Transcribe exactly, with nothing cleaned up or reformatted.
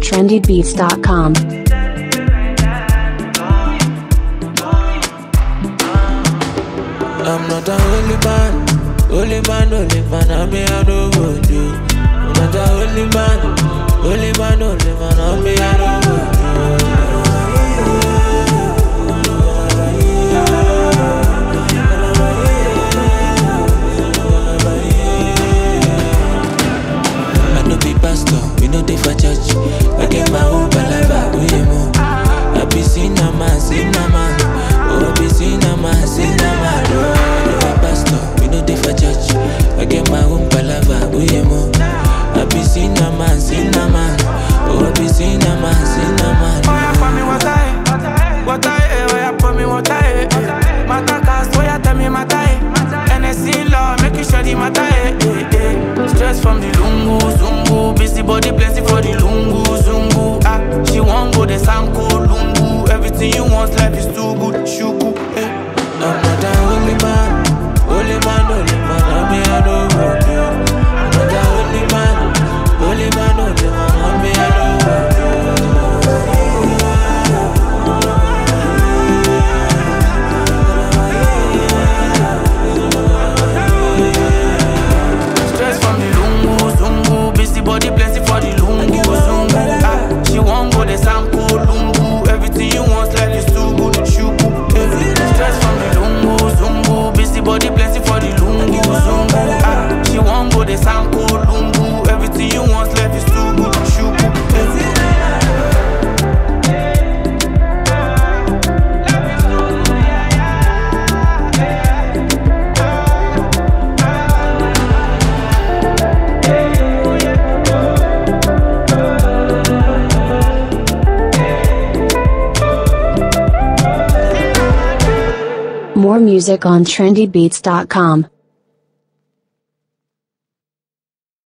trendy beats dot com. I'm not a holy man, holy man, holy man, I mean I know what you. I'm not a holy man, holy man, holy man, I mean I know what you. I no be pastor, we no dey for church. I get my own palava, we emo. I be cinema, cinema. Oh, I be cinema, cinema. I no be pastor, we no dey for church. I get my own palava, we emo. I be cinema, cinema. Oh, I be cinema, cinema. Oh, yeah, for me what I, what I, oh, yeah, for me what I, Mata cast, oh, yeah, tell me mata, N S C law, make you sure the mata, eh, eh, eh. Stress from the lungu, zungu, busy body, plenty for the lungu, zungu, ah, she won't go the sanko, lungu, everything you want, life is too good, shuku, eh. I'm not a holy man, holy man, holy man, I mean I know what you. I'm not a holy man, holy man, holy man, I mean I know what you. Stress from the lungu, zungu, busy body, plenty for the lungu, zungu, ah, she won't go the sanko, lungu, everything you want, life is too good, shuku, eh. Stress from the lungu, zungu, busy body, plenty for the lungu, zungu, ah, she won't go the sanko, lungu, everything you want, life is too good, shuku, eh. More music on trendy beats dot com.